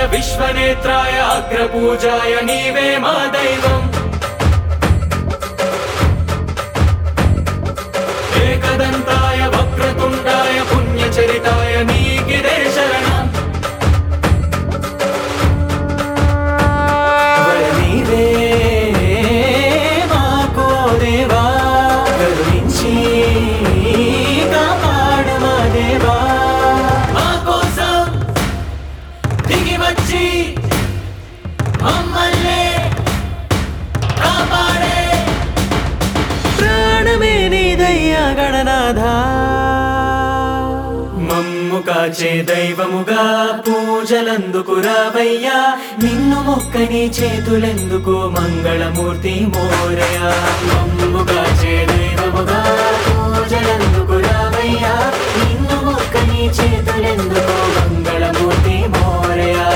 విశ్వనేత్రాయ అగ్రపూజాయ నీవే మా దైవం ఏకదంతాయ వక్రతుండాయ పుణ్యచరితాయ నీకిదే శరణం నీవే మాకో దేవా కరుణించి కాపాడు మా దేవా మా కోసం దిగి వచ్చి మమ్మల్ని కాపాడే ప్రాణమే నీదయ్యా గణనాథా మమ్ము కాచే దైవముగా పూజలందుకు రావయ్యా నిన్ను మొక్కని చేతులెందుకు మంగళమూర్తి మోరయా మమ్ము కాచే దైవముగా పూజలందుకు రావయ్యా నిన్ను మొక్కని చేతులెందుకు మంగళమూర్తి మోరయా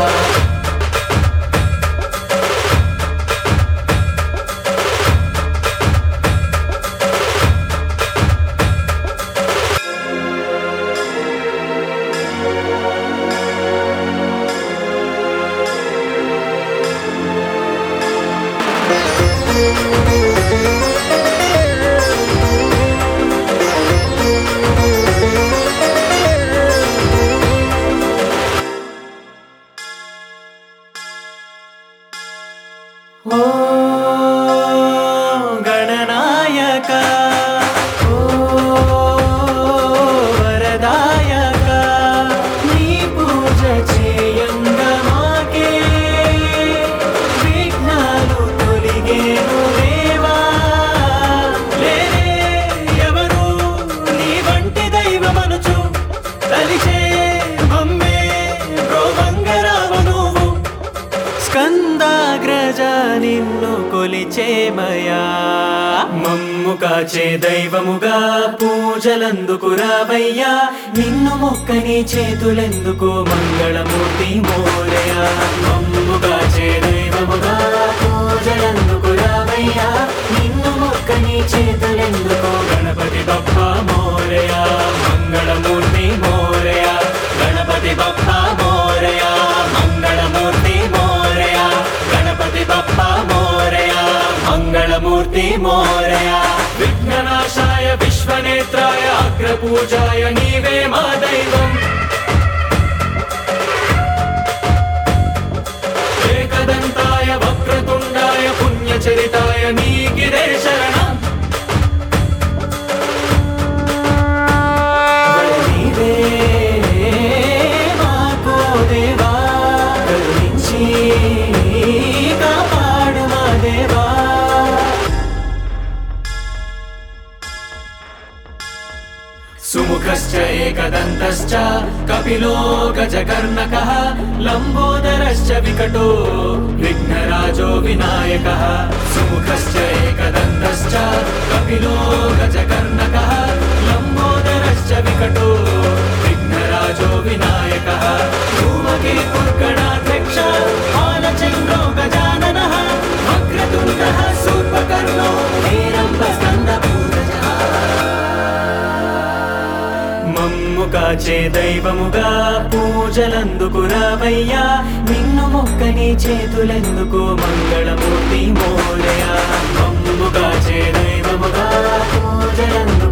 ఓ గణనాయక ఓ వరదాయక నీ పూజ చేయంగా మాకే విఘ్నాలు తొలిగేను దేవా లేరే ఎవరు నీ వంటి దైవమనుచు తలిచే మమ్మే బ్రోవంగరావు నువ్వు స్కందాగ్రజ నిన్ను కొలిచేమయా మమ్ము కాచే దైవముగా పూజలందుకు రావయ్యా నిన్ను మొక్కని చేతులెందుకు మంగళమూర్తి మోరయా మమ్ము కాచే దైవముగా పూజలందుకు రావయ్యా నిన్ను మొక్కని చేతులెందుకు గణపతి బప్పా మోరయా మంగళమూర్తి మోరయా గణపతి బప్పా మోరయా మంగళమూర్తి మోరయా గణపతి బప్పా మోరయా మంగళమూర్తి మోరయా విఘ్ననాశాయ విశ్వనేత్రాయ అగ్రపూజాయ నీవే మా దైవం ఏకదంతాయ వక్రతుండాయ పుణ్యచరితాయ నీకిదే శరణం నీవే మాకో దేవా కరుణించి కాపాడు మా దేవా సుముఖశ్చ ఏకదంతశ్చ కపిలో గజకర్ణకః లంబోదరశ్చ వికటో విఘ్నరాజో వినాయకః సుముఖశ్చ ఏకదంతశ్చ కపిలో గజకర్ణకః లంబోదరశ్చ వికటో విఘ్నరాజో వినాయకః ధూమకేతుర్గణాధ్యక్ష బాలచంద్రో గజాననః వక్రతుండః శూర్పకర్ణో హేరంబస్కందపూర్వజः మమ్ము కాచే దైవముగా పూజలందుకు రావయ్యా నిన్ను మొక్కని చేతులెందుకు మంగళమూర్తి మోరయా మమ్ము కాచే దైవముగా పూజలందుకు